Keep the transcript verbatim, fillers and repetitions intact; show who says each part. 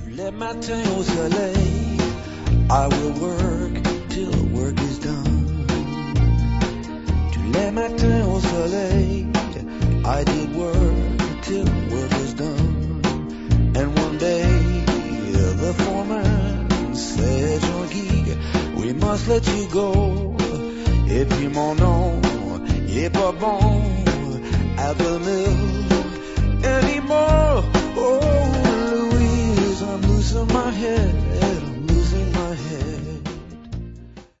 Speaker 1: Le matin au soleil, I will work till the work is done. Tous les matins au soleil, I did work till the work was done. And one day, the foreman said, Jean-Guy, we must let you go. Et puis mon nom, il est pas bon. At the mill,